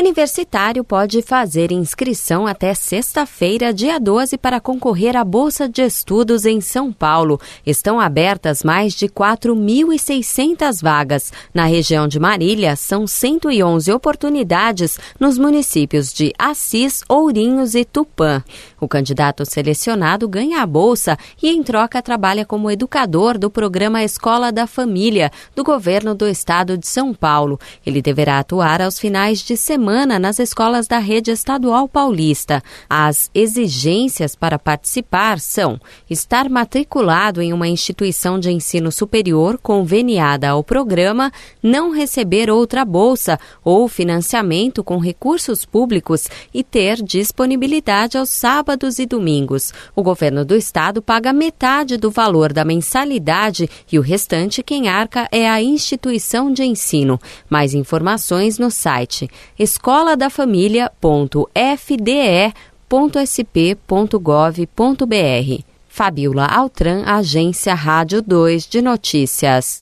Universitário pode fazer inscrição até sexta-feira, dia 12, para concorrer à Bolsa de Estudos em São Paulo. Estão abertas mais de 4.600 vagas. Na região de Marília, são 111 oportunidades nos municípios de Assis, Ourinhos e Tupã. O candidato selecionado ganha a bolsa e, em troca, trabalha como educador do programa Escola da Família, do governo do estado de São Paulo. Ele deverá atuar aos finais de semana nas escolas da rede estadual paulista. As exigências para participar são estar matriculado em uma instituição de ensino superior conveniada ao programa, não receber outra bolsa ou financiamento com recursos públicos e ter disponibilidade aos sábados e domingos. O governo do estado paga metade do valor da mensalidade e o restante quem arca é a instituição de ensino. Mais informações no site escoladafamilia.fde.sp.gov.br. Fabiola Altran, Agência Rádio 2 de Notícias.